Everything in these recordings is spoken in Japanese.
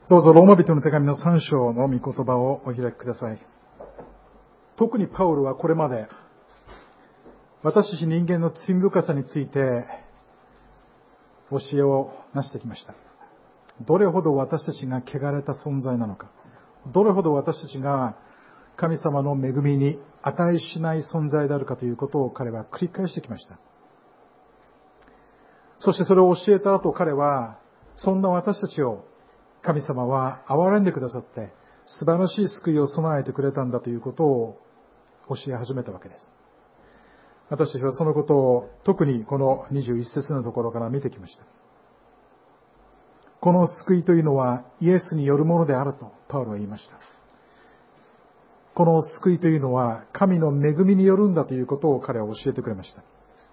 どうぞローマ人の手紙の3章の御言葉をお開きください。特にパウロはこれまで私たち人間の罪深さについて教えをなしてきました。どれほど私たちが汚れた存在なのか、どれほど私たちが神様の恵みに値しない存在であるかということを彼は繰り返してきました。そしてそれを教えた後、彼はそんな私たちを神様は憐れんでくださって素晴らしい救いを備えてくれたんだということを教え始めたわけです。私たちはそのことを特にこの21節のところから見てきました。この救いというのはイエスによるものであるとパウロは言いました。この救いというのは神の恵みによるんだということを彼は教えてくれました。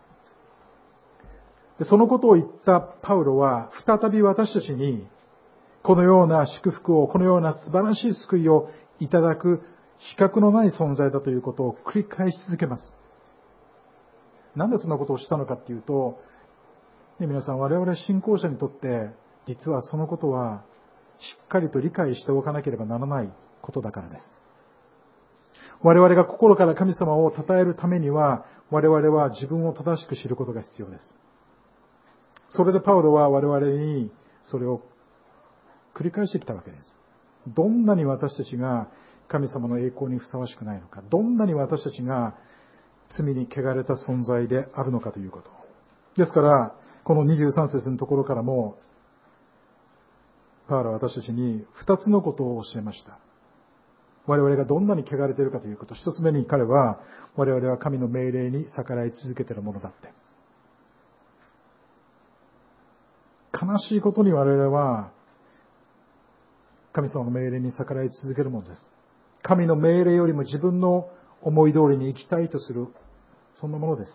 でそのことを言ったパウロは再び私たちにこのような祝福を、このような素晴らしい救いをいただく資格のない存在だということを繰り返し続けます。なんでそんなことをしたのかっていうと、皆さん我々信仰者にとって実はそのことはしっかりと理解しておかなければならないことだからです。我々が心から神様を称えるためには我々は自分を正しく知ることが必要です。それでパウロは我々にそれを繰り返してきたわけです。どんなに私たちが神様の栄光にふさわしくないのか、どんなに私たちが罪に汚れた存在であるのかということ。ですから、この23節のところからも、パウロは私たちに2つのことを教えました。我々がどんなに汚れているかということ。1つ目に彼は、我々は神の命令に逆らい続けているものだって。悲しいことに我々は、神様の命令に逆らい続けるものです。神の命令よりも自分の思い通りに生きたいとする、そんなものです。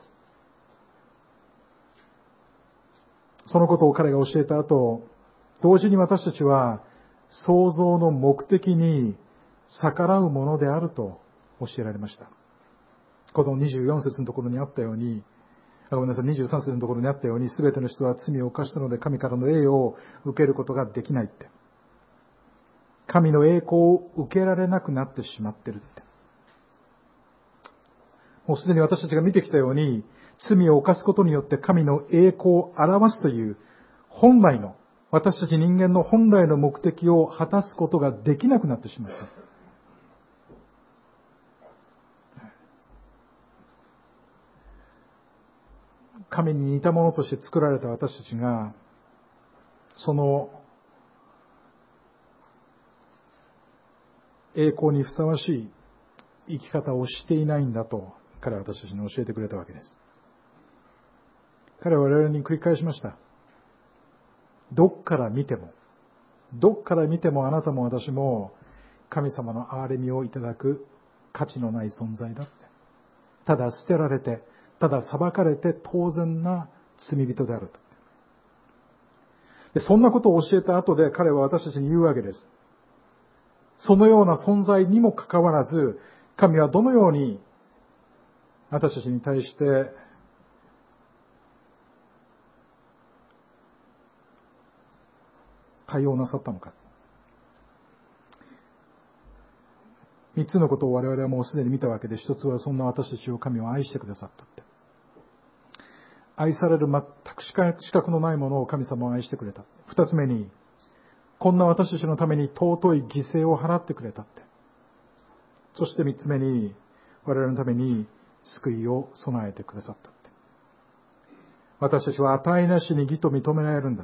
そのことを彼が教えた後、同時に私たちは創造の目的に逆らうものであると教えられました。この24節のところにあったように、23節のところにあったように、すべての人は罪を犯したので神からの栄誉を受けることができないって。神の栄光を受けられなくなってしまってるって。もうすでに私たちが見てきたように、罪を犯すことによって神の栄光を表すという本来の、私たち人間の本来の目的を果たすことができなくなってしまった。神に似たものとして作られた私たちが、その栄光にふさわしい生き方をしていないんだと彼は私たちに教えてくれたわけです。彼は我々に繰り返しました。どっから見てもあなたも私も神様の憐れみをいただく価値のない存在だって。ただ捨てられて、ただ裁かれて当然な罪人であると。でそんなことを教えた後で彼は私たちに言うわけです。そのような存在にもかかわらず、神はどのように私たちに対して対応なさったのか。三つのことを我々はもうすでに見たわけで、一つはそんな私たちを神は愛してくださったって。愛される全く資格のないものを神様は愛してくれた。二つ目に、こんな私たちのために尊い犠牲を払ってくれたって。そして三つ目に、我々のために救いを備えてくださったって。私たちは値なしに義と認められるんだって。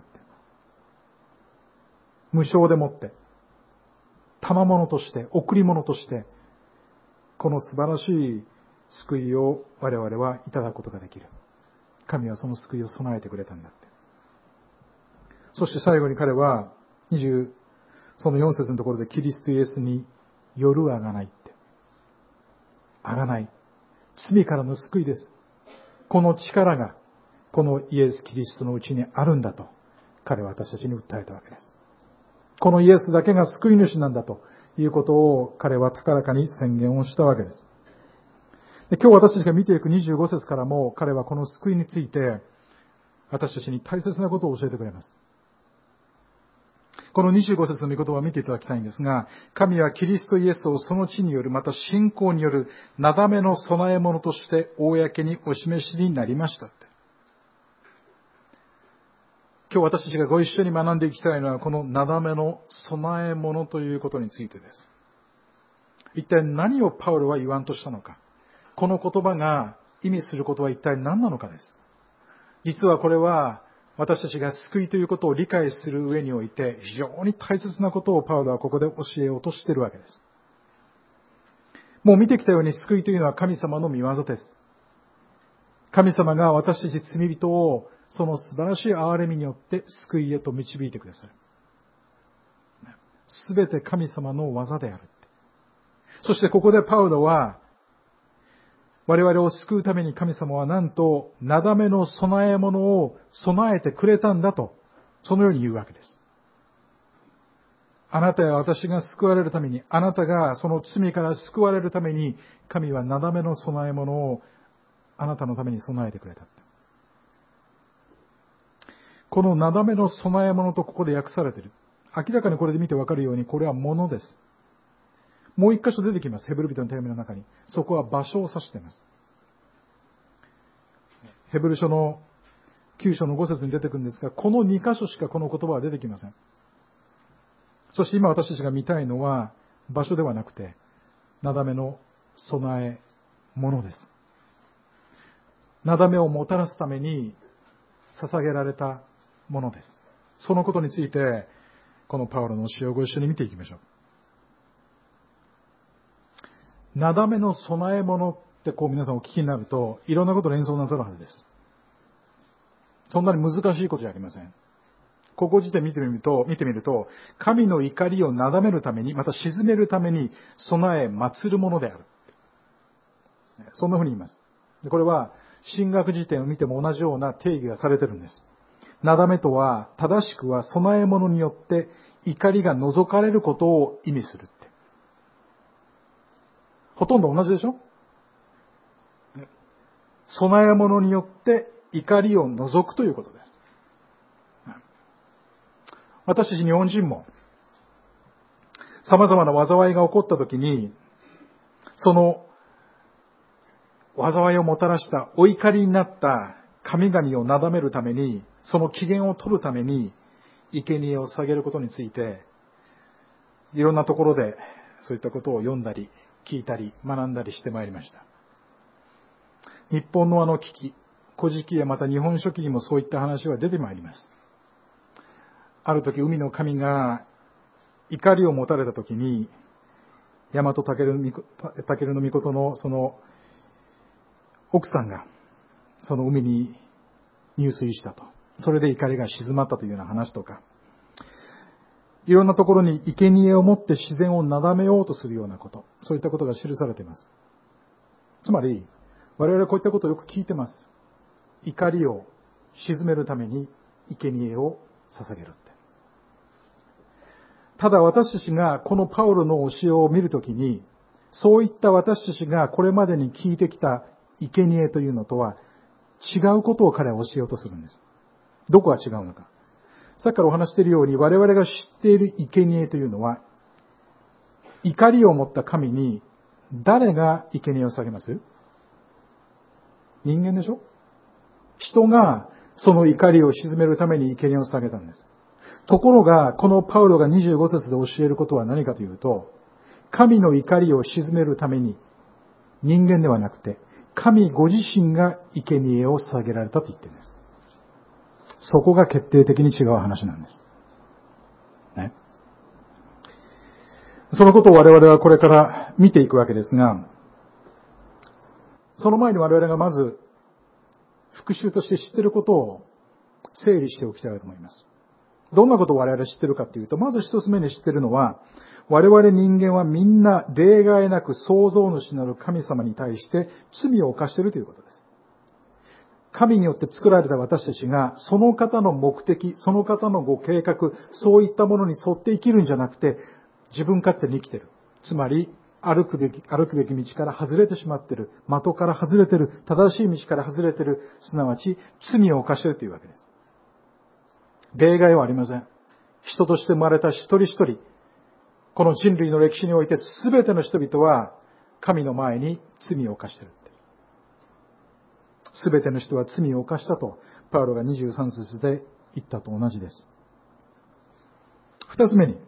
無償でもって、賜物として、贈り物として、この素晴らしい救いを我々はいただくことができる。神はその救いを備えてくれたんだって。そして最後に彼は、その4節のところでキリストイエスによるあがないって。あがない。罪からの救いです。この力が、このイエス・キリストのうちにあるんだと、彼は私たちに訴えたわけです。このイエスだけが救い主なんだということを彼は高らかに宣言をしたわけです。で今日私たちが見ていく25節からも彼はこの救いについて私たちに大切なことを教えてくれます。 この25節の御言葉を見ていただきたいんですが、神はキリストイエスをその地による、また信仰による、なだめの備え物として公にお示しになりましたって。今日私たちがご一緒に学んでいきたいのは、このなだめの備え物ということについてです。一体何をパウロは言わんとしたのか。この言葉が意味することは一体何なのかです。実はこれは私たちが救いということを理解する上において非常に大切なことをパウロはここで教えようとしているわけです。もう見てきたように救いというのは神様の御業です。神様が私たち罪人をその素晴らしい憐れみによって救いへと導いてくださる。すべて神様の技である。そしてここでパウロは我々を救うために神様はなんとなだめの備え物を備えてくれたんだと、そのように言うわけです。あなたや私が救われるために、あなたがその罪から救われるために、神はなだめの備え物をあなたのために備えてくれた。このなだめの備え物とここで訳されている。明らかにこれで見てわかるように、これは物です。もう一箇所出てきます。ヘブル人の手紙の中に。そこは場所を指しています。ヘブル書の9章の5節に出てくるんですが、この2箇所しかこの言葉は出てきません。そして今私たちが見たいのは場所ではなくて、なだめの備え物です。なだめをもたらすために捧げられたものです。そのことについて、このパウロの教えをご一緒に見ていきましょう。なだめの備え物って皆さんお聞きになると、いろんなことを連想なさるはずです。そんなに難しいことじゃありません。ここ時点見てみると、神の怒りをなだめるために、また鎮めるために備え、祀るものである。そんなふうに言います。これは、神学辞典を見ても同じような定義がされているんです。なだめとは、正しくは備え物によって怒りが除かれることを意味する。ほとんど同じでしょ？備え物によって怒りを除くということです。私たち日本人も様々な災いが起こったときに、その災いをもたらしたお怒りになった神々をなだめるために、その機嫌を取るために生贄を捧げることについて、いろんなところでそういったことを読んだり聞いたり学んだりしてまいりました。日本の危機、古事記やまた日本書紀にもそういった話は出てまいります。ある時海の神が怒りを持たれた時に、大和武尊の命のその奥さんがその海に入水したと。それで怒りが静まったというような話とか、いろんなところに生贄を持って自然をなだめようとするようなこと、そういったことが記されています。つまり、我々はこういったことをよく聞いてます。怒りを鎮めるために生贄を捧げるって。ただ私たちがこのパウロの教えを見るときに、そういった私たちがこれまでに聞いてきた生贄というのとは違うことを彼は教えようとするんです。どこが違うのか。さっきからお話しているように、我々が知っている生贄というのは、怒りを持った神に誰が生贄を捧げます？人間でしょ？人がその怒りを鎮めるために生贄を捧げたんです。ところが、このパウロが25節で教えることは何かというと、神の怒りを鎮めるために人間ではなくて、神ご自身が生贄を捧げられたと言っているんです。そこが決定的に違う話なんです。ね。そのことを我々はこれから見ていくわけですが、その前に我々がまず復習として知っていることを整理しておきたいと思います。どんなことを我々知っているかというと、まず一つ目に知っているのは、我々人間はみんな例外なく創造主なる神様に対して罪を犯しているということです。神によって作られた私たちが、その方の目的、その方のご計画、そういったものに沿って生きるんじゃなくて、自分勝手に生きている。つまり、歩くべき道から外れてしまっている。的から外れている。正しい道から外れている。すなわち、罪を犯しているというわけです。例外はありません。 人として生まれた一人一人、この人類の歴史において全ての人々は神の前に罪を犯している。全ての人は罪を犯したとパウロが23節で言ったと同じです。二つ目に、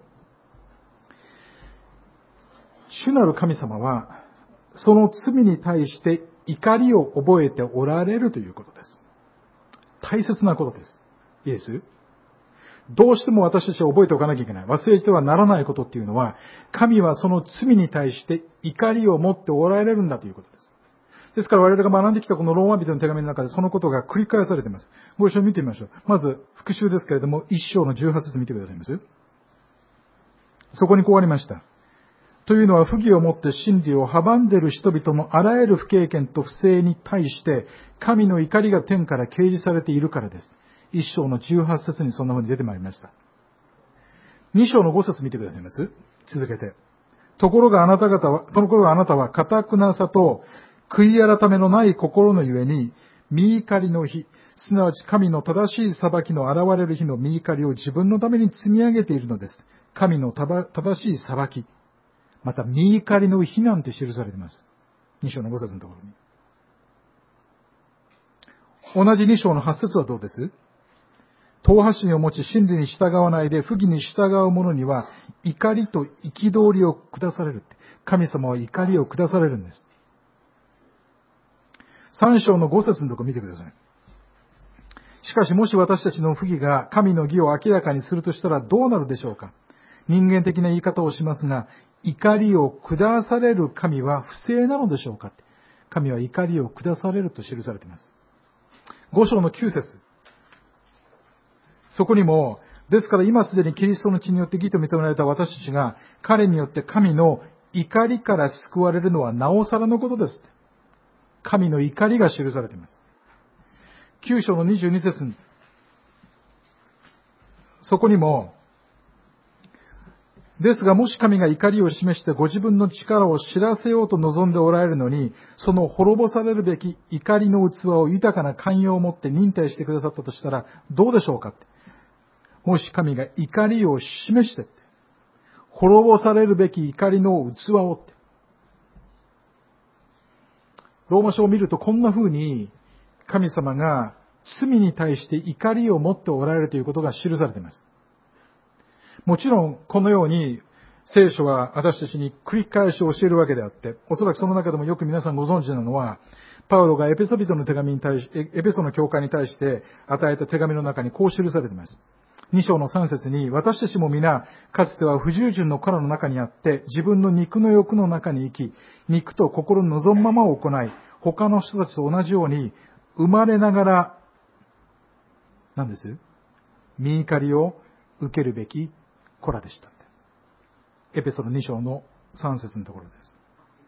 主なる神様はその罪に対して怒りを覚えておられるということです。大切なことです。いいです？どうしても私たちは覚えておかなきゃいけない。忘れてはならないことっていうのは、神はその罪に対して怒りを持っておられるんだということです。ですから我々が学んできたこのローマ人の手紙の中でそのことが繰り返されています。ご一緒に見てみましょう。まず復習ですけれども、1章の18節見てくださいます。そこにこうありました。というのは不義をもって真理を阻んでいる人々のあらゆる不経験と不正に対して神の怒りが天から掲示されているからです。1章の18節にそんな風に出てまいりました。2章の5節見てくださいます。続けて。ところがあなたは堅くなさと悔い改めのない心のゆえに、御怒りの日、すなわち神の正しい裁きの現れる日の御怒りを自分のために積み上げているのです。神の正しい裁き。また、御怒りの日なんて記されています。2章の5節のところに。同じ2章の8節はどうです？党派心を持ち真理に従わないで不義に従う者には怒りと憤りを下される。神様は怒りを下されるんです。3章の5節のところ見てください。しかしもし私たちの不義が神の義を明らかにするとしたらどうなるでしょうか。人間的な言い方をしますが、怒りを下される神は不正なのでしょうか。神は怒りを下されると記されています。5章の9節。そこにも、ですから今すでにキリストの血によって義と認められた私たちが、彼によって神の怒りから救われるのはなおさらのことです。神の怒りが記されています。9章の22節に、そこにも、ですがもし神が怒りを示してご自分の力を知らせようと望んでおられるのに、その滅ぼされるべき怒りの器を豊かな寛容を持って忍耐してくださったとしたらどうでしょうか。もし神が怒りを示して、滅ぼされるべき怒りの器を、ローマ書を見るとこんな風に神様が罪に対して怒りを持っておられるということが記されています。もちろんこのように聖書は私たちに繰り返し教えるわけであって、おそらくその中でもよく皆さんご存知なのは、パウロがエペソ人の手紙に対し、エペソの教会に対して与えた手紙の中にこう記されています。2章の3節に、私たちも皆、かつては不従順の殻の中にあって、自分の肉の欲の中に生き、肉と心の望むままを行い、他の人たちと同じように、生まれながら、何です？御怒りを受けるべき子らでした。エペソの2章の3節のところです。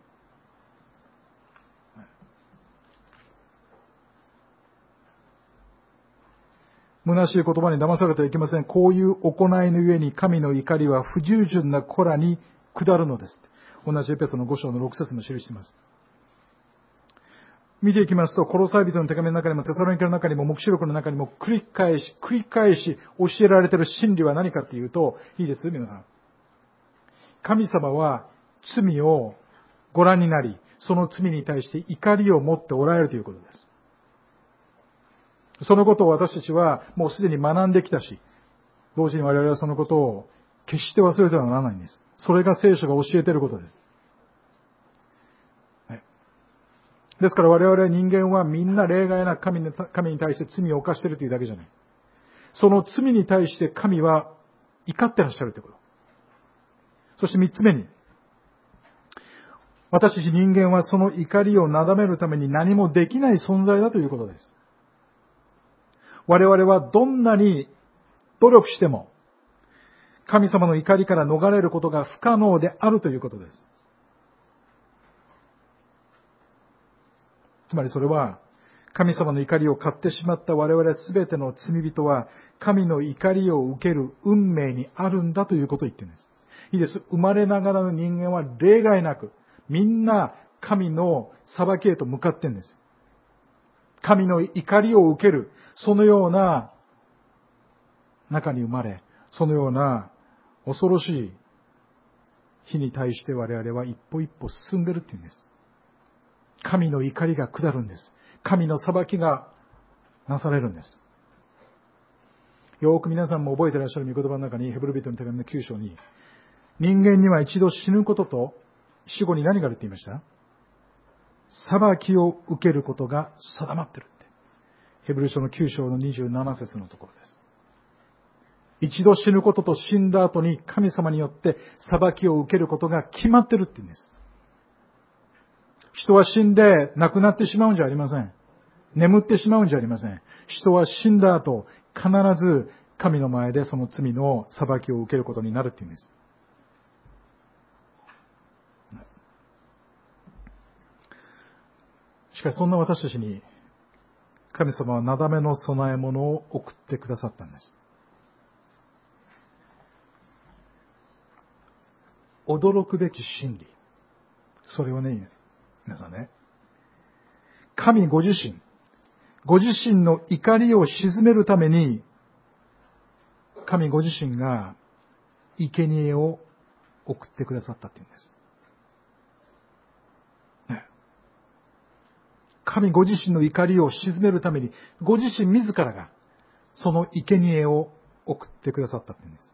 虚しい言葉に騙されてはいけません。こういう行いのゆえに神の怒りは不従順な子らに下るのです。同じエペソの5章の6節も記しています。見ていきますと、コロサイ人の手紙の中にもテサロニケの中にも黙示録の中にも繰り返し教えられている真理は何かというと、いいです皆さん。神様は罪をご覧になり、その罪に対して怒りを持っておられるということです。そのことを私たちはもうすでに学んできたし、同時に我々はそのことを決して忘れてはならないんです。それが聖書が教えていることです。ですから我々人間はみんな例外なく神に対して罪を犯しているというだけじゃない。その罪に対して神は怒ってらっしゃるということ。そして3つ目に、私たち人間はその怒りをなだめるために何もできない存在だということです。我々はどんなに努力しても神様の怒りから逃れることが不可能であるということです。つまりそれは神様の怒りを買ってしまった我々すべての罪人は神の怒りを受ける運命にあるんだということを言っているんです。いいです。生まれながらの人間は例外なくみんな神の裁きへと向かっているんです。神の怒りを受けるそのような中に生まれ、 そのような恐ろしい日に対して我々は一歩一歩進んでいるっていうんです。神の怒りが下るんです。神の裁きがなされるんです。よく皆さんも覚えていらっしゃる御言葉の中に、ヘブル人の手紙の9章に、人間には一度死ぬことと死後に何があるって言いました？裁きを受けることが定まっているって。ヘブル書の9章の27節のところです。一度死ぬことと死んだ後に神様によって裁きを受けることが決まっているって言うんです。人は死んで亡くなってしまうんじゃありません。眠ってしまうんじゃありません。人は死んだ後、必ず神の前でその罪の裁きを受けることになるって言うんです。しかしそんな私たちに神様はなだめの供え物を送ってくださったんです。驚くべき真理。それはね、皆さんね、神ご自身の怒りを鎮めるために、神ご自身が生贄を送ってくださったっていうんです。神ご自身の怒りを鎮めるために、ご自身自らがその生贄を送ってくださったっていうんです。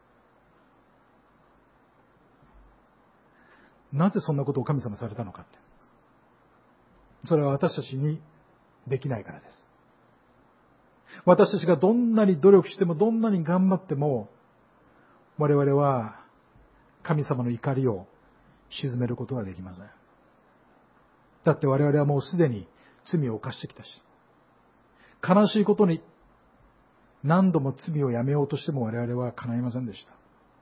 なぜそんなことを神様されたのかって。それは私たちにできないからです。私たちがどんなに努力しても、どんなに頑張っても、我々は神様の怒りを鎮めることはできません。だって我々はもうすでに罪を犯してきたし、悲しいことに何度も罪をやめようとしても我々は叶いませんでした。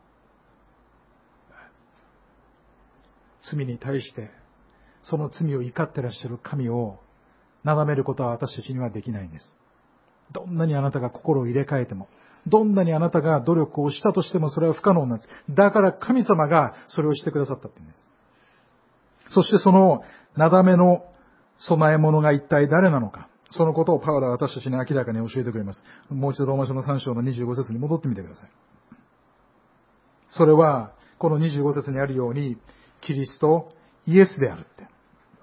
罪に対してその罪を怒ってらっしゃる神をなだめることは私たちにはできないんです。どんなにあなたが心を入れ替えても、どんなにあなたが努力をしたとしてもそれは不可能なんです。だから神様がそれをしてくださったって言うんです。そしてそのなだめの供え物が一体誰なのか、そのことをパウロは私たちに明らかに教えてくれます。もう一度ローマ書の3章の25節に戻ってみてください。それはこの25節にあるようにキリストイエスであるって。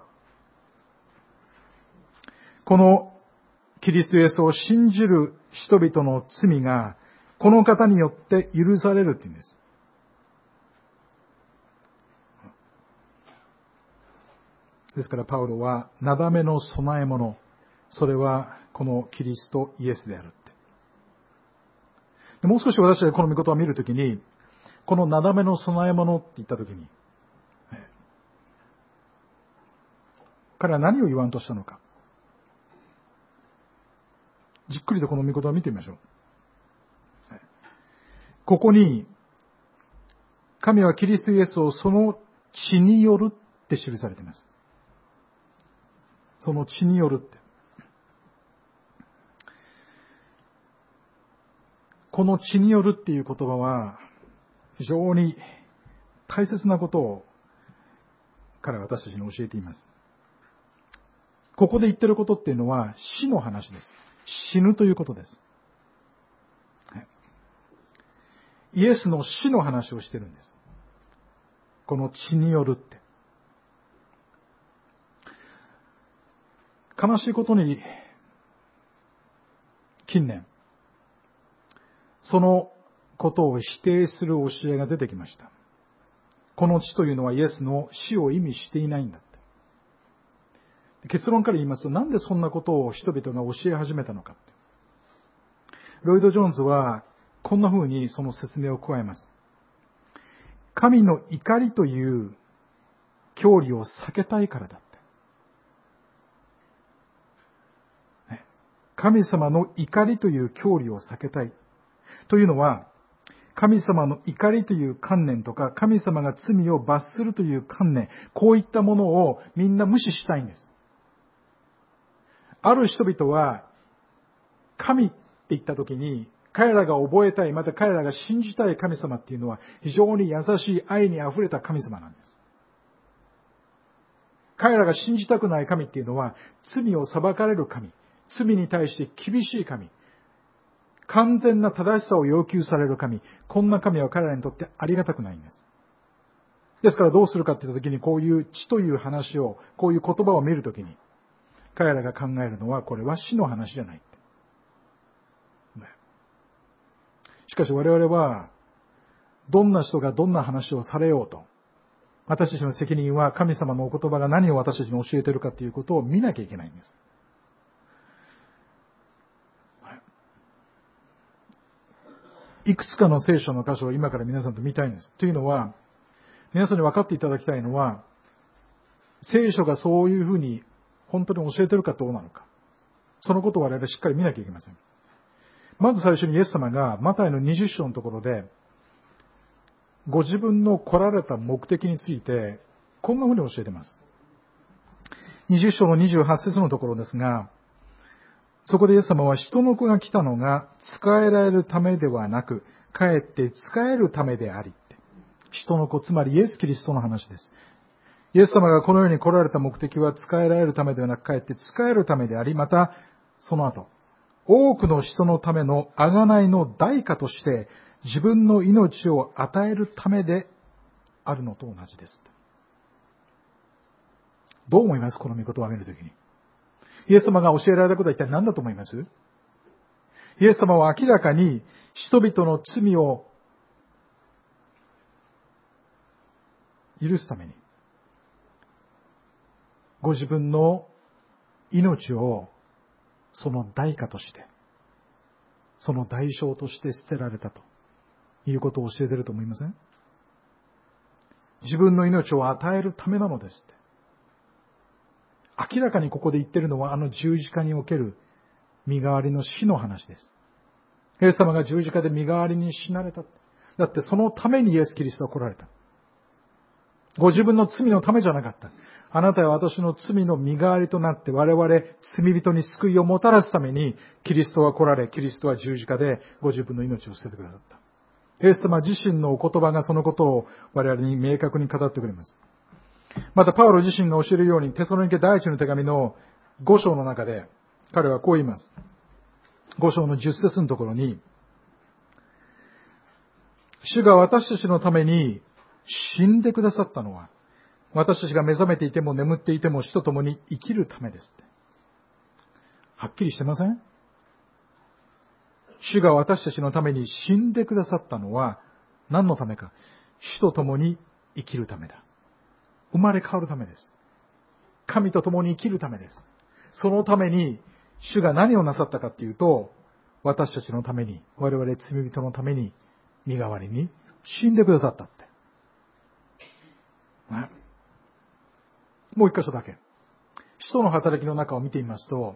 このキリストイエスを信じる人々の罪がこの方によって許されるって言うんです。ですからパウロはなだめの供え物、それはこのキリストイエスであるって。もう少し私たちがこの御言葉を見るときに、このなだめの供え物って言ったときに、彼は何を言わんとしたのか。じっくりとこの御言葉を見てみましょう。ここに、神はキリストイエスをその血によるって記されています。その血によるって。この血によるっていう言葉は、非常に大切なことを彼は私たちに教えています。ここで言ってることっていうのは死の話です。死ぬということです。イエスの死の話をしてるんです。この血によるって。悲しいことに、近年、そのことを否定する教えが出てきました。この血というのはイエスの死を意味していないんだって。結論から言いますと、なんでそんなことを人々が教え始めたのかって。ロイド・ジョーンズは、こんな風にその説明を加えます。神の怒りという教理を避けたいからだって。神様の怒りという教理を避けたい。というのは、神様の怒りという観念とか、神様が罪を罰するという観念、こういったものをみんな無視したいんです。ある人々は、神って言ったときに、彼らが覚えたい、また彼らが信じたい神様っていうのは、非常に優しい愛に溢れた神様なんです。彼らが信じたくない神っていうのは、罪を裁かれる神、罪に対して厳しい神、 完全な正しさを要求される神、こんな神は彼らにとってありがたくないんです。ですからどうするかって言った時に、こういう地という話を、こういう言葉を見るときに、彼らが考えるのは、これは死の話じゃない。しかし我々は、どんな人がどんな話をされようと、私たちの責任は神様のお言葉が何を私たちに教えているかということを見なきゃいけないんです。いくつかの聖書の箇所を今から皆さんと見たいんです。というのは、皆さんに分かっていただきたいのは、聖書がそういうふうに本当に教えているかどうなのか。そのことを我々しっかり見なきゃいけません。まず最初にイエス様がマタイの20章のところで、ご自分の来られた目的について、こんなふうに教えています。20章の28節のところですが、そこでイエス様は人の子が来たのが使えられるためではなく、かえって使えるためであり。人の子、つまりイエス・キリストの話です。イエス様がこの世に来られた目的は使えられるためではなく、かえって使えるためであり、また、その後、多くの人のための贖いの代価として、自分の命を与えるためであるのと同じです。どう思います？この御言葉を見るときに。イエス様が教えられたことは一体何だと思います？イエス様は明らかに人々の罪を許すために、ご自分の命をその代価として、その代償として捨てられたということを教えていると思いません？自分の命を与えるためなのですって。明らかにここで言っているのは、あの十字架における身代わりの死の話です。イエス様が十字架で身代わりに死なれた。だってそのためにイエス・キリストは来られた。ご自分の罪のためじゃなかった。あなたは私の罪の身代わりとなって我々罪人に救いをもたらすためにキリストは来られ、キリストは十字架でご自分の命を捨ててくださった。イエス様自身のお言葉がそのことを我々に明確に語ってくれます。またパウロ自身が教えるようにテサロニケ第一の手紙の5章の中で彼はこう言います。5章の10節のところに、主が私たちのために死んでくださったのは、私たちが目覚めていても眠っていても死と共に生きるためですって。はっきりしてません？主が私たちのために死んでくださったのは何のためか。死と共に生きるためだ。生まれ変わるためです。神と共に生きるためです。そのために主が何をなさったかっていうと、私たちのために、我々罪人のために身代わりに死んでくださったって。もう一箇所だけ。使徒の働きの中を見てみますと、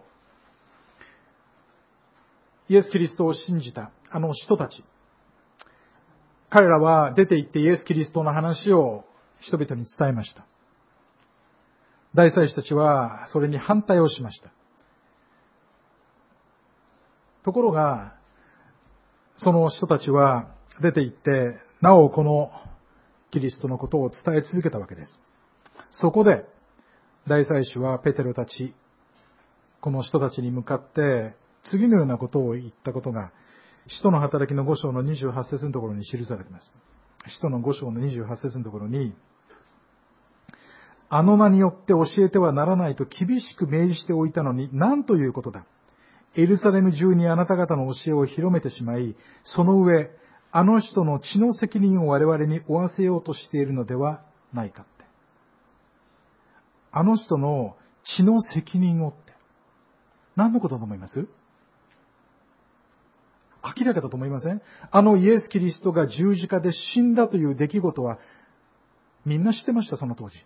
イエス・キリストを信じたあの人たち。彼らは出て行ってイエス・キリストの話を人々に伝えました。大祭司たちはそれに反対をしました。ところが、その人たちは出て行って、なおこのキリストのことを伝え続けたわけです。そこで、大祭司はペテロたち、この人たちに向かって、次のようなことを言ったことが、使徒の働きの5章の28節のところに記されています。使徒の5章の28節のところに、あの名によって教えてはならないと厳しく命じておいたのに、何ということだ。エルサレム中にあなた方の教えを広めてしまい、その上、あの人の血の責任を我々に負わせようとしているのではないかって。あの人の血の責任をって。何のことだと思います？明らかだと思いません？あのイエス・キリストが十字架で死んだという出来事は、みんな知ってました、その当時。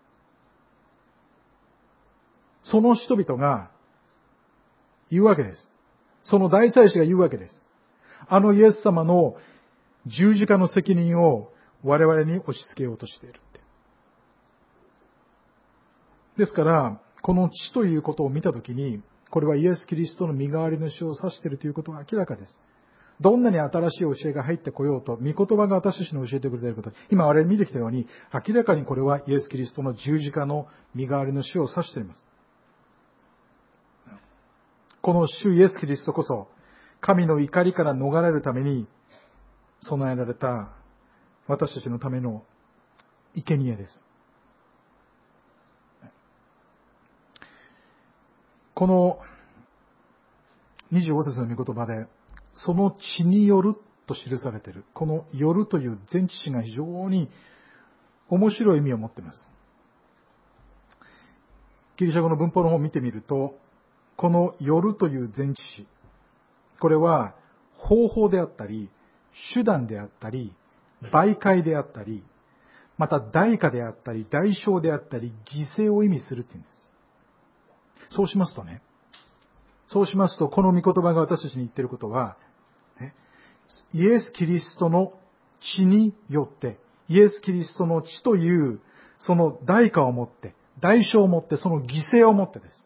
その人々が言うわけです。その大祭司が言うわけです。あのイエス様の十字架の責任を我々に押し付けようとしているって。ですから、この死ということを見たときに、これはイエス・キリストの身代わりの死を指しているということが明らかです。どんなに新しい教えが入ってこようと、御言葉が私たちに教えてくれていること、今我々見てきたように、明らかにこれはイエス・キリストの十字架の身代わりの死を指しています。この主イエス・キリストこそ、 神の怒りから逃れるために備えられた私たちのための生贄です。この25節の御言葉で、その血によると記されている、このよるという前置詞が非常に面白い意味を持っています。ギリシャ語の文法の方を見てみると、このよるという前置詞、これは方法であったり、手段であったり、媒介であったり、また代価であったり、代償であったり、犠牲を意味するっていうんです。そうしますと、この御言葉が私たちに言っていることは、イエス・キリストの血によって、イエス・キリストの血という、その代価をもって、代償をもって、その犠牲をもってです。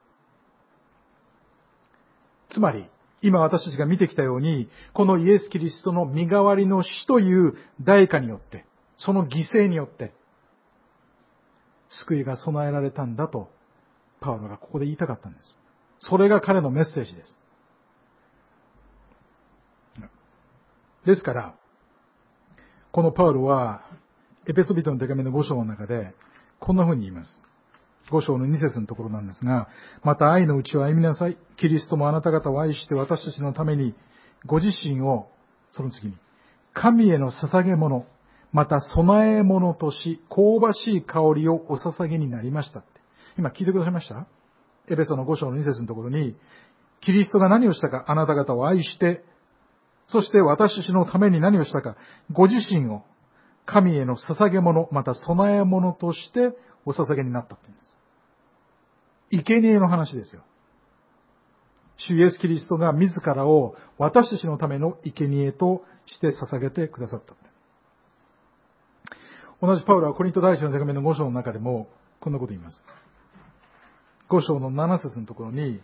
つまり、今私たちが見てきたように、このイエス・キリストの身代わりの死という代価によって、その犠牲によって、救いが備えられたんだと、パウロがここで言いたかったんです。それが彼のメッセージです。ですから、このパウロは、エペソビトの手紙の5章の中で、こんな風に言います。5章の2節のところなんですが、また愛のうちを歩みなさい。キリストもあなた方を愛して私たちのために、ご自身を、その次に、神への捧げ物、また供え物とし、香ばしい香りをお捧げになりましたって。今聞いてくださいました？エペソの5章の2節のところに、キリストが何をしたか、あなた方を愛して、そして私たちのために何をしたか、ご自身を神への捧げ物、また供え物としてお捧げになったって言うんです。生贄の話ですよ。主イエスキリストが自らを私たちのための生贄として捧げてくださった。同じパウロはコリント第一の手紙の5章の中でもこんなこと言います。5章の7節のところに、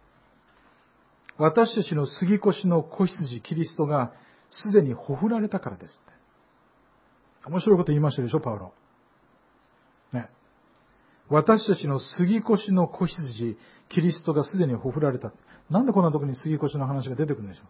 私たちの杉越の子羊キリストがすでにほふられたからですって。面白いこと言いましたでしょ、パウロ。ね。私たちの杉越の子羊キリストがすでにほふられた。なんでこんなところに杉越の話が出てくるんでしょう。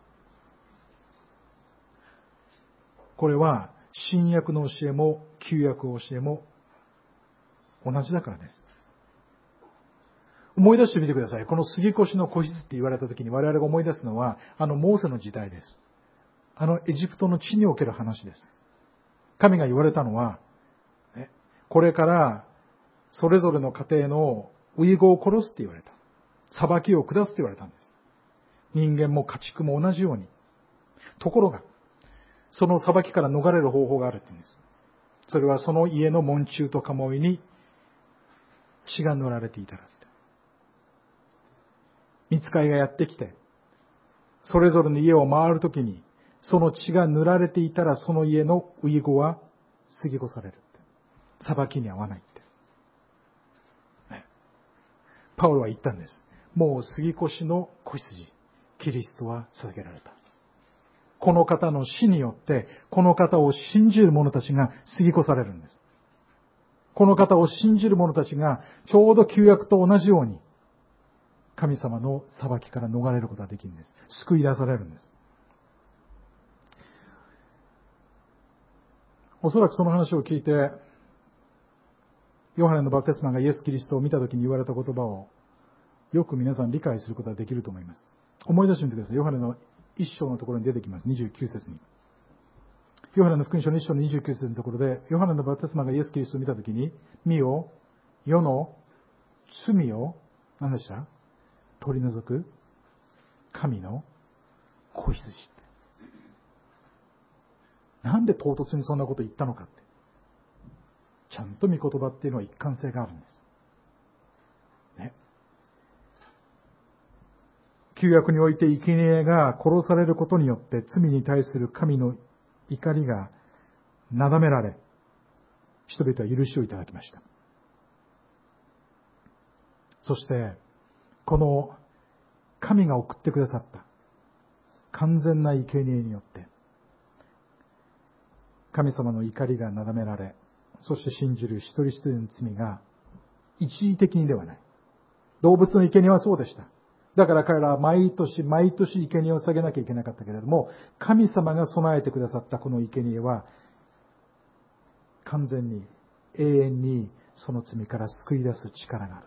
これは新約の教えも旧約の教えも同じだからです。思い出してみてください。この杉越の子羊って言われた時に我々が思い出すのは、モーセの時代です。エジプトの地における話です。神が言われたのは、これからそれぞれの家庭の遺語を殺すって言われた。裁きを下すって言われたんです。人間も家畜も同じように。ところが、その裁きから逃れる方法があるって言うんです。それはその家の門柱と鴨居に血が塗られていたらって。御使いがやってきて、それぞれの家を回るときに、その血が塗られていたらその家の遺語は過ぎ越されるって。裁きに合わないって。パウロは言ったんです。もう杉越の子羊、キリストは授けられた。この方の死によって、この方を信じる者たちが過ぎ越されるんです。この方を信じる者たちがちょうど旧約と同じように、神様の裁きから逃れることができるんです。救い出されるんです。おそらくその話を聞いて、ヨハネのバプテスマがイエス・キリストを見たときに言われた言葉をよく皆さん理解することができると思います。思い出してみてください。ヨハネの一章のところに出てきます。29節に。ヨハネの福音書の一章の29節のところで、ヨハネのバプテスマがイエス・キリストを見たときに、見よ、世の罪を、何でした？取り除く神の子羊って。なんで唐突にそんなこと言ったのかって。ちゃんと御言葉っていうのは一貫性があるんです。ね。旧約において生贄が殺されることによって罪に対する神の怒りがなだめられ、人々は許しをいただきました。そして、この神が送ってくださった完全な生贄によって、神様の怒りがなだめられ、そして信じる一人一人の罪が一時的にではない。動物の生贄はそうでした。 だから彼らは毎年毎年生贄を捧げなきゃいけなかったけれども、神様が備えてくださったこの生贄は、完全に、永遠にその罪から救い出す力があるって。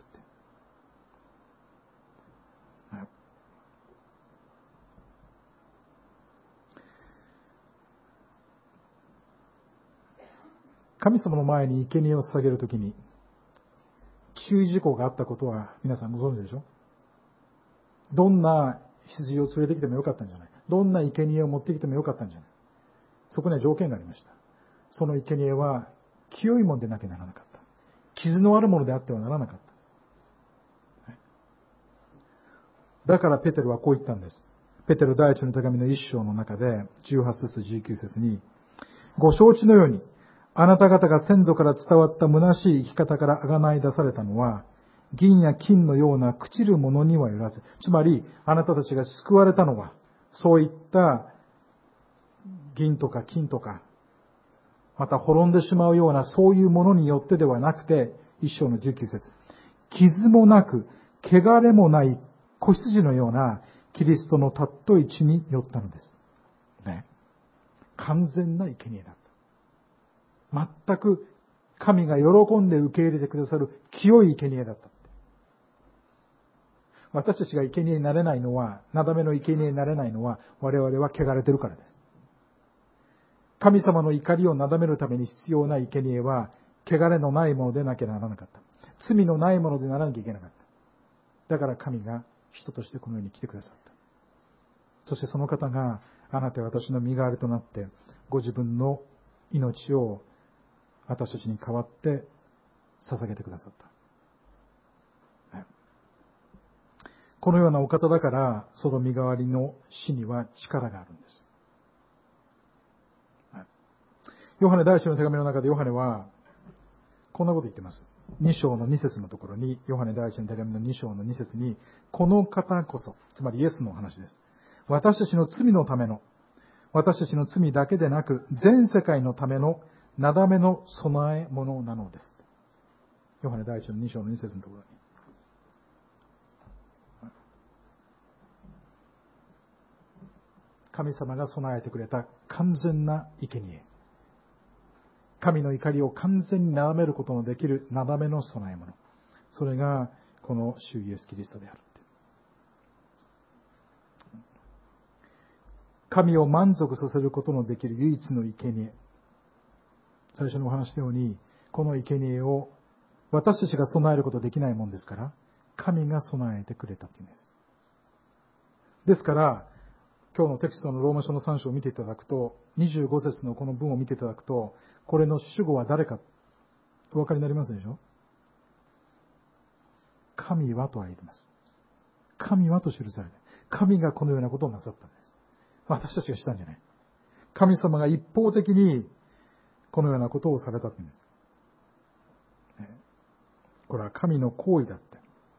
神様の前に生贄を捧げるときに、注意事項があったことは皆さんご存知でしょ？どんな羊を連れてきてもよかったんじゃない。どんな生贄を持ってきてもよかったんじゃない。そこには条件がありました。その生贄は清いものでなきゃならなかった。傷のあるものであってはならなかった。だからペテロはこう言ったんです。ペテロ第一の手紙の一章の中で18節19節に、ご承知のように、あなた方が先祖から伝わった虚しい生き方から贖い出されたのは、銀や金のような朽ちるものにはよらず、つまり、あなたたちが救われたのは、そういった銀とか金とか、また滅んでしまうようなそういうものによってではなくて、一章の19節、傷もなく、汚れもない子羊のようなキリストの尊い血によったのです。ね。完全な生贄だった。全く神が喜んで受け入れてくださる清い生贄だった。私たちが生贄になれないのは、なだめの生贄になれないのは、我々は汚れてるからです。神様の怒りをなだめるために必要な生贄は、汚れのないものでなきゃならなかった。罪のないものでならなきゃいけなかった。だから神が人としてこの世に来てくださった。そしてその方が、あなたや私の身代わりとなって、ご自分の命を私たちに代わって捧げてくださった。このようなお方だから、その身代わりの死には力があるんです。ヨハネ第一の手紙の中でヨハネは、こんなこと言ってます。2章の2節のところに、ヨハネ第一の手紙の2章の2節に、この方こそ、つまりイエスの話です。私たちの罪のための、私たちの罪だけでなく、全世界のための、なだめの備え物なのです。ヨハネ第一の2章の2節のところに。神様が備えてくれた完全な生贄。神の怒りを完全になだめることのできるなだめの備え物。それがこの主イエスキリストである。神を満足させることのできる唯一の生贄。最初にお話したように、この生贄を私たちが備えることできないもんですから、神が備えてくれたというんです。ですから、今日のテキストのローマ書の3章を見ていただくと、25節のこの文を見ていただくと、これの主語は誰か、お分かりになりますでしょ？神はとは言います。神はと記されて、神がこのようなことをなさったんです。私たちがしたんじゃない。神様が一方的にこのようなことをされたというんです。これは神の行為だって。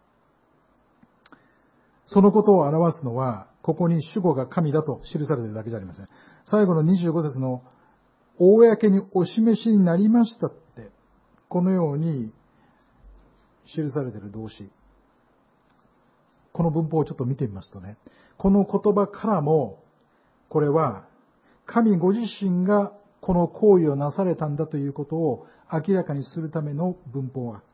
そのことを表すのは、ここに主語が神だと記されているだけじゃありません。最後の25節の、公にお示しになりましたって、このように記されている動詞。この文法をちょっと見てみますとね、この言葉からも、これは、神ご自身がこの行為をなされたんだということを明らかにするための文法が、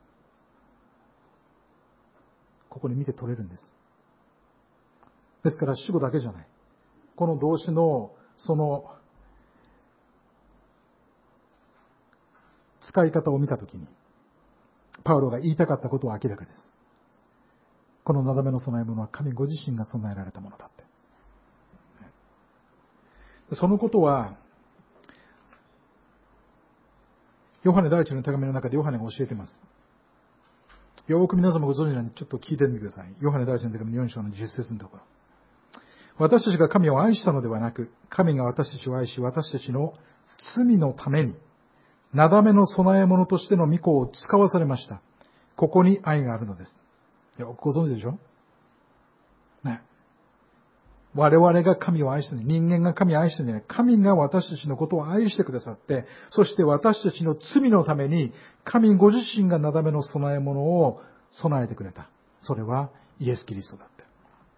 ここに見て取れるんです。ですから主語だけじゃない。この動詞のその使い方を見たときに、パウロが言いたかったことは明らかです。このなだめの備え物は神ご自身が備えられたものだって。そのことは、ヨハネ第一の手紙の中でヨハネが教えています。よく皆様ご存知なのでちょっと聞いてみてください。ヨハネ第一の手紙の4章の10節のところ。私たちが神を愛したのではなく、神が私たちを愛し、私たちの罪のために、なだめの備え物としての御子を使わされました。ここに愛があるのです。よくご存知でしょ？ね。我々が神を愛してる、人間が神を愛してるんじゃない。神が私たちのことを愛してくださって、そして私たちの罪のために、神ご自身がなだめの備え物を備えてくれた。それはイエス・キリストだって。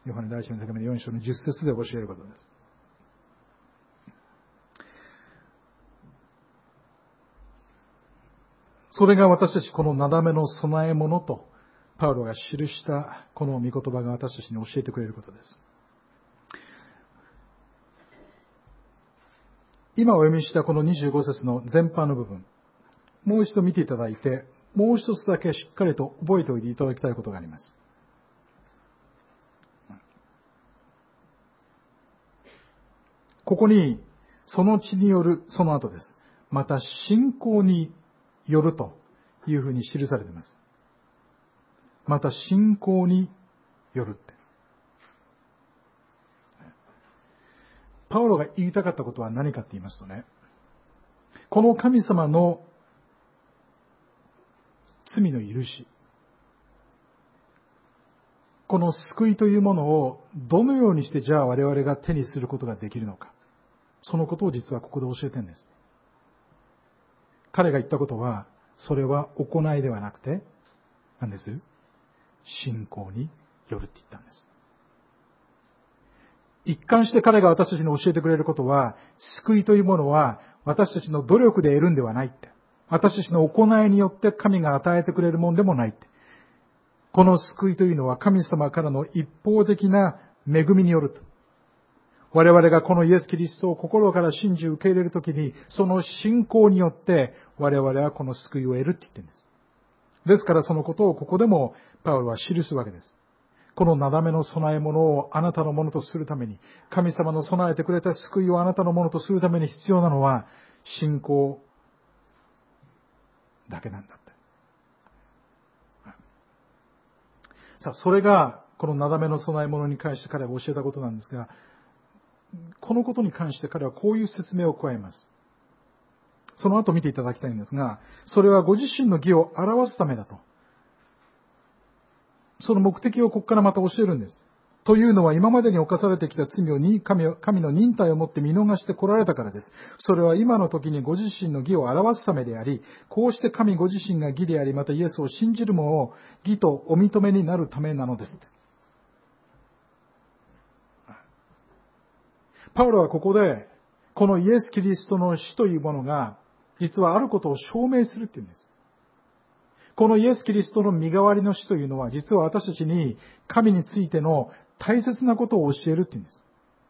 ヨハネ第一の手紙の4章の10節で教えることです。それが私たちこのなだめの備え物とパウロが記したこの御言葉が私たちに教えてくれることです。今お読みしたこの25節の前半の部分、もう一度見ていただいて、もう一つだけしっかりと覚えておいていただきたいことがあります。ここに、その地による、その後です。また信仰によるというふうに記されています。また信仰によるって。パウロが言いたかったことは何かって言いますとね、この神様の罪の許し、この救いというものをどのようにしてじゃあ我々が手にすることができるのか、そのことを実はここで教えてるんです。彼が言ったことは、それは行いではなくて、何です？信仰によるって言ったんです。一貫して彼が私たちに教えてくれることは、救いというものは私たちの努力で得るんではないって。私たちの行いによって神が与えてくれるものでもないって。この救いというのは神様からの一方的な恵みによると。我々がこのイエス・キリストを心から信じ受け入れるときに、その信仰によって我々はこの救いを得るって言ってるんです。ですからそのことをここでもパウロは記すわけです。このなだめの備え物をあなたのものとするために、神様の備えてくれた救いをあなたのものとするために必要なのは、信仰だけなんだって。さあ、それが、このなだめの備え物に関して彼が教えたことなんですが、このことに関して彼はこういう説明を加えます。その後見ていただきたいんですが、それはご自身の義を表すためだと。その目的をここからまた教えるんです。というのは今までに犯されてきた罪を神の忍耐をもって見逃してこられたからです。それは今の時にご自身の義を表すためであり、こうして神ご自身が義であり、またイエスを信じる者を義とお認めになるためなのです。パウロはここで、このイエス・キリストの死というものが、実はあることを証明するっていうんです。このイエス・キリストの身代わりの死というのは、実は私たちに神についての大切なことを教えるっていうんです。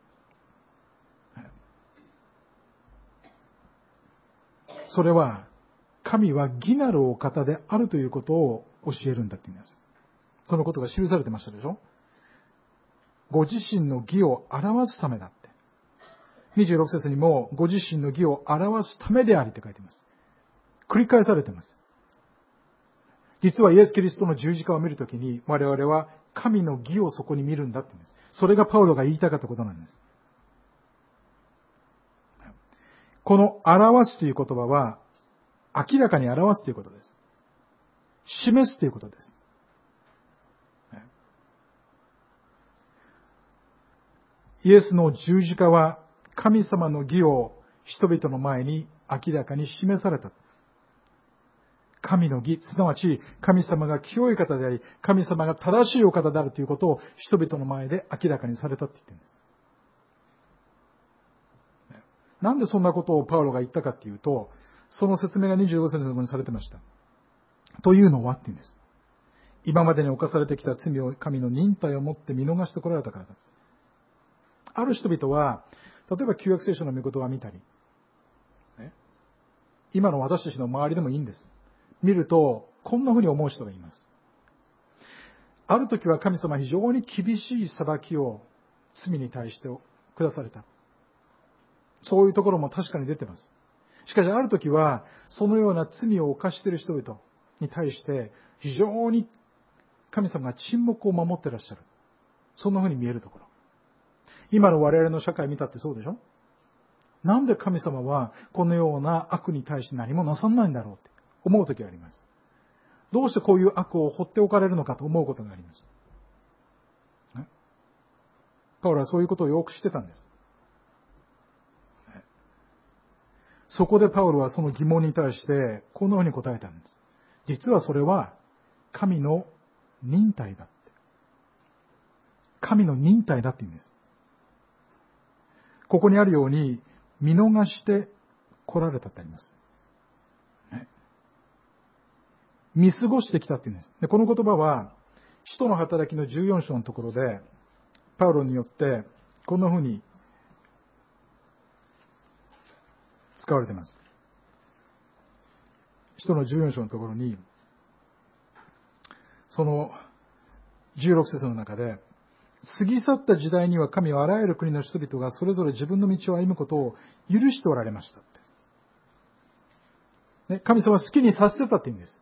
それは、神は義なるお方であるということを教えるんだって言うんです。そのことが記されてましたでしょ？ご自身の義を表すためだって。26節にも、ご自身の義を表すためでありって書いています。繰り返されています。実はイエス・キリストの十字架を見るときに、我々は神の義をそこに見るんだって言うんです。それがパウロが言いたかったことなんです。この表すという言葉は、明らかに表すということです。示すということです。イエスの十字架は、神様の義を人々の前に明らかに示された。神の義、すなわち神様が清い方であり、神様が正しいお方であるということを人々の前で明らかにされたって言ってるんです。なんでそんなことをパウロが言ったかっていうと、その説明が25節の分にされてました。というのはって言うんです。今までに犯されてきた罪を神の忍耐をもって見逃してこられたからだ。ある人々は、例えば旧約聖書の御言葉を見たり、今の私たちの周りでもいいんです。見ると、こんなふうに思う人がいます。ある時は神様は非常に厳しい裁きを罪に対して下された。そういうところも確かに出てます。しかしある時は、そのような罪を犯している人々に対して、非常に神様が沈黙を守っていらっしゃる。そんなふうに見えるところ。今の我々の社会見たってそうでしょ？なんで神様はこのような悪に対して何もなさんないんだろうって思う時があります。どうしてこういう悪を放っておかれるのかと思うことがあります。パウロはそういうことをよく知ってたんです。そこでパウロはその疑問に対してこのように答えたんです。実はそれは神の忍耐だって。 神の忍耐だって言うんです。ここにあるように、見逃して来られたってあります。見過ごしてきたって言うんです。で、この言葉は、使徒の働きの14章のところで、パウロによって、こんな風に使われています。使徒の14章のところに、その16節の中で、過ぎ去った時代には神はあらゆる国の人々がそれぞれ自分の道を歩むことを許しておられましたって。ね、神様は好きにさせてたって言うんです。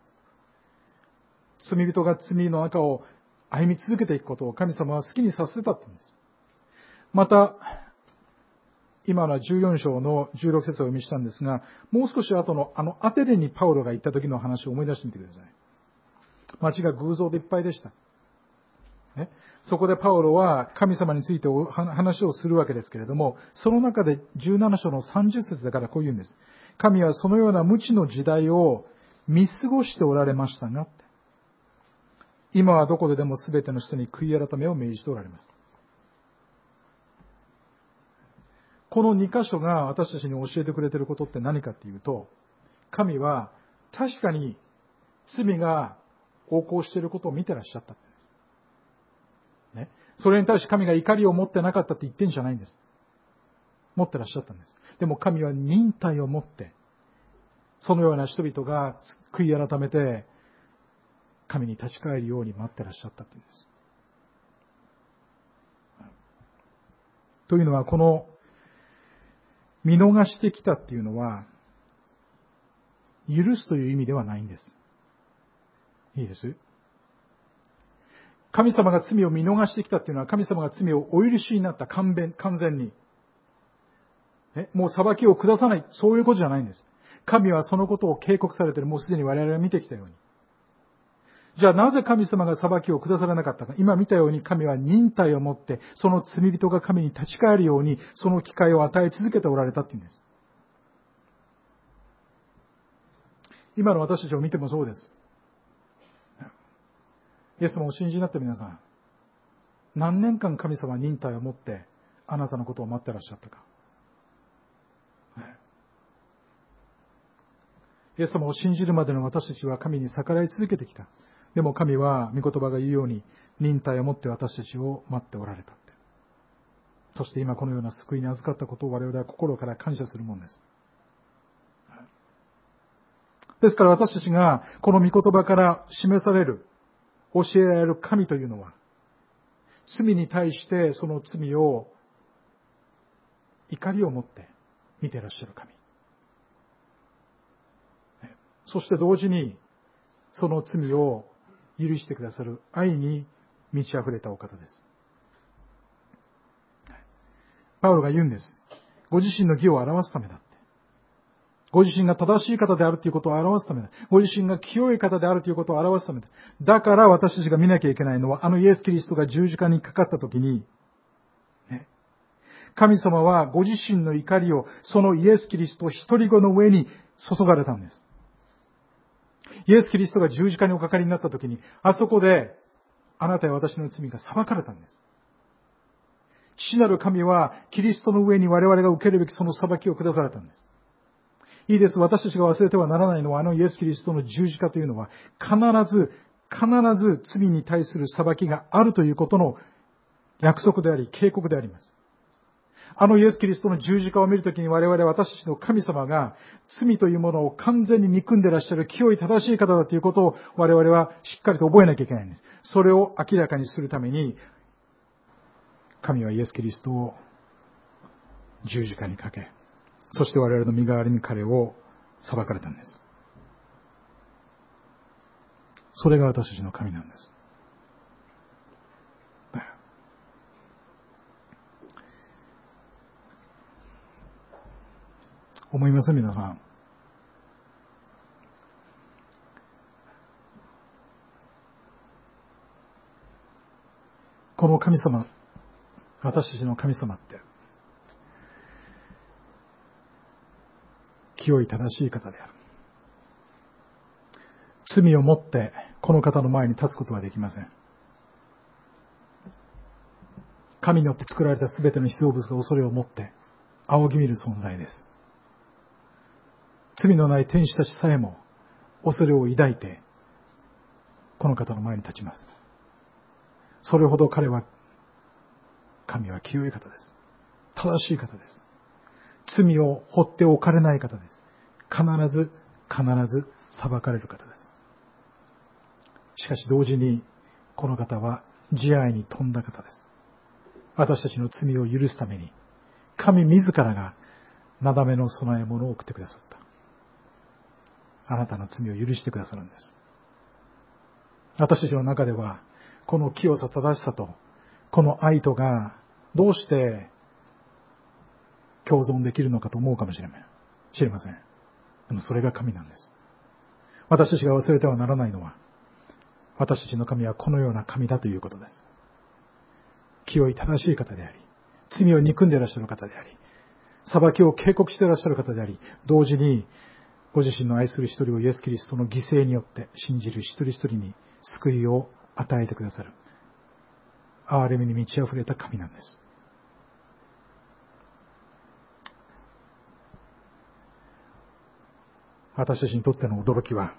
罪人が罪の中を歩み続けていくことを神様は好きにさせてたって言うんです。また、今のは14章の16節をお読みしたんですが、もう少し後のアテネにパウロが行った時の話を思い出してみてください。街が偶像でいっぱいでした。ね、そこでパウロは神様について話をするわけですけれども、その中で17章の30節だからこう言うんです。神はそのような無知の時代を見過ごしておられましたが、今はどこででも全ての人に悔い改めを命じておられます。この2箇所が私たちに教えてくれていることって何かっていうと、神は確かに罪が横行していることを見てらっしゃった。ね、それに対して神が怒りを持ってなかったって言ってんじゃないんです。持ってらっしゃったんです。でも神は忍耐を持って、そのような人々が悔い改めて、神に立ち返るように待ってらっしゃったというんです。というのは、この見逃してきたっていうのは、許すという意味ではないんです。いいです。神様が罪を見逃してきたっていうのは、神様が罪をお許しになった完全に。もう裁きを下さない、そういうことじゃないんです。神はそのことを警告されている、もうすでに我々が見てきたように。じゃあなぜ神様が裁きを下されなかったか。今見たように神は忍耐を持って、その罪人が神に立ち返るように、その機会を与え続けておられたっていうんです。今の私たちを見てもそうです。イエス様を信じになった皆さん、何年間神様は忍耐を持ってあなたのことを待ってらっしゃったか。イエス様を信じるまでの私たちは神に逆らい続けてきた。でも神は御言葉が言うように忍耐を持って私たちを待っておられたって。そして今このような救いに預かったことを我々は心から感謝するものです。ですから私たちがこの御言葉から示される、教えられる神というのは、罪に対してその罪を怒りを持って見ていらっしゃる神。そして同時にその罪を許してくださる愛に満ち溢れたお方です。パウロが言うんです。ご自身の義を表すためだって。ご自身が正しい方であるということを表すためだ。ご自身が清い方であるということを表すためだ。だから私たちが見なきゃいけないのは、イエス・キリストが十字架にかかったときに、神様はご自身の怒りをそのイエス・キリスト一人子の上に注がれたんです。イエス・キリストが十字架におかかりになったときに、あそこであなたや私の罪が裁かれたんです。父なる神はキリストの上に我々が受けるべきその裁きを下されたんです。いいです。私たちが忘れてはならないのは、イエス・キリストの十字架というのは、必ず罪に対する裁きがあるということの約束であり、警告であります。イエス・キリストの十字架を見るときに我々私たちの神様が罪というものを完全に憎んでいらっしゃる清い正しい方だということを我々はしっかりと覚えなきゃいけないんです。それを明らかにするために、神はイエス・キリストを十字架にかけ、そして我々の身代わりに彼を裁かれたんです。それが私たちの神なんです。思います、皆さん。この神様、私たちの神様って、清い正しい方である。罪を持ってこの方の前に立つことはできません。 神によって作られたすべての被造物が恐れを持って仰ぎ見る存在です。罪のない天使たちさえも恐れを抱いてこの方の前に立ちます。それほど神は清い方です。正しい方です。罪を放っておかれない方です。必ず裁かれる方です。しかし同時にこの方は慈愛に富んだ方です。私たちの罪を許すために神自らがなだめの供え物を送ってくださった。あなたの罪を許してくださるんです。私たちの中ではこの清さ正しさとこの愛とがどうして共存できるのかと思うかもしれません。でもそれが神なんです。私たちが忘れてはならないのは、私たちの神はこのような神だということです。清い正しい方であり、罪を憎んでいらっしゃる方であり、裁きを警告していらっしゃる方であり、同時にご自身の愛する一人をイエス・キリストの犠牲によって信じる一人一人に救いを与えてくださる、憐れみに満ち溢れた神なんです。私たちにとっての驚きは、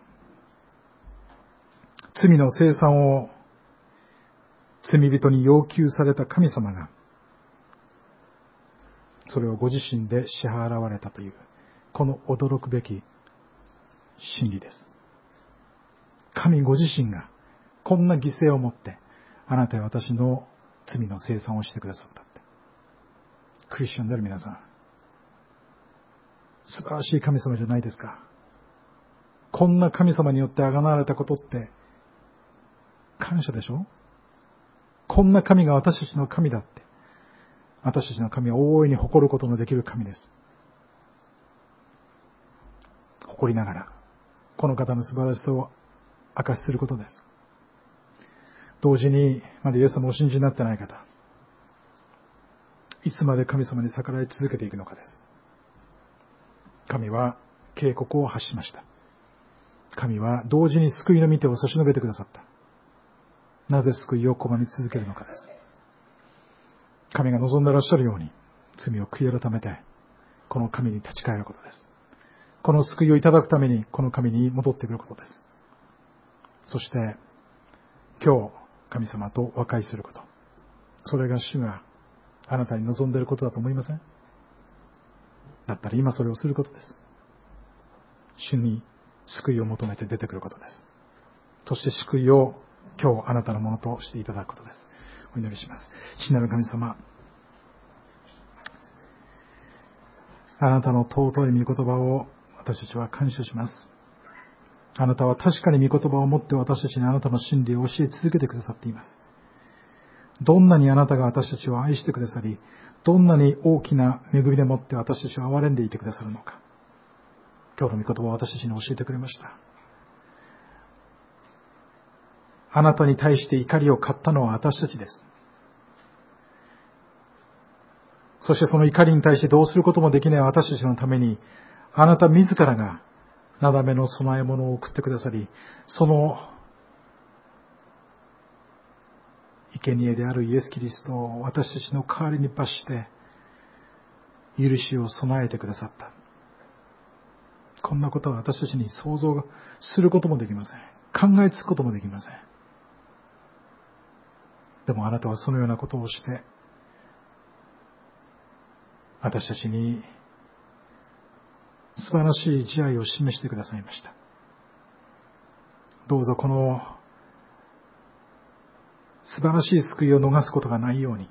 罪の清算を罪人に要求された神様が、それをご自身で支払われたという、この驚くべき真理です。神ご自身がこんな犠牲をもって、あなたや私の罪の清算をしてくださったって。クリスチャンである皆さん、素晴らしい神様じゃないですか。こんな神様によって贖われたことって感謝でしょ。こんな神が私たちの神だって。私たちの神は大いに誇ることのできる神です。誇りながらこの方の素晴らしさを証しすることです。同時にまだイエス様をお信じになってない方、いつまで神様に逆らい続けていくのかです。神は警告を発しました。神は同時に救いの御手を差し伸べてくださった。なぜ救いを拒み続けるのかです。神が望んでいらっしゃるように罪を悔い改めてこの神に立ち返ることです。この救いをいただくためにこの神に戻ってくることです。そして今日神様と和解すること、それが主があなたに望んでいることだと思いません？だったら今それをすることです。主に救いを求めて出てくることです。そして救いを今日あなたのものとしていただくことです。お祈りします。父なる神様、あなたの尊い御言葉を私たちは感謝します。あなたは確かに御言葉を持って私たちにあなたの真理を教え続けてくださっています。どんなにあなたが私たちを愛してくださり、どんなに大きな恵みでもって私たちを憐れんでいてくださるのか、今日の御言葉を私たちに教えてくれました。あなたに対して怒りを買ったのは私たちです。そしてその怒りに対してどうすることもできない私たちのために、あなた自らがなだめの供え物を送ってくださり、その生贄であるイエス・キリストを私たちの代わりに罰して許しを備えてくださった。こんなことは私たちに想像することもできません。考えつくこともできません。でもあなたはそのようなことをして私たちに素晴らしい慈愛を示してくださいました。どうぞこの素晴らしい救いを逃すことがないように、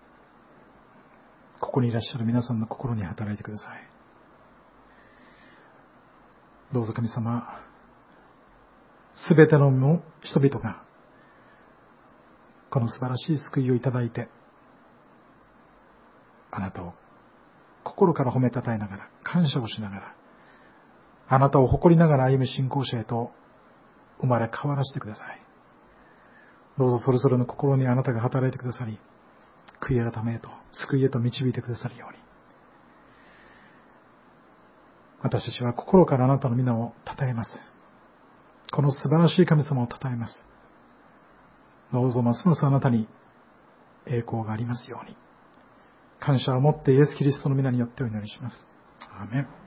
ここにいらっしゃる皆さんの心に働いてください。どうぞ神様、すべての人々がこの素晴らしい救いをいただいて、あなたを心から褒めたたえながら、感謝をしながら、あなたを誇りながら歩む信仰者へと生まれ変わらせてください。どうぞそれぞれの心にあなたが働いてくださり、悔い改めへと、救いへと導いてくださるように、私たちは心からあなたの皆を称えます。この素晴らしい神様を称えます。どうぞますますあなたに栄光がありますように。感謝を持ってイエス・キリストの皆によってお祈りします。アーメン。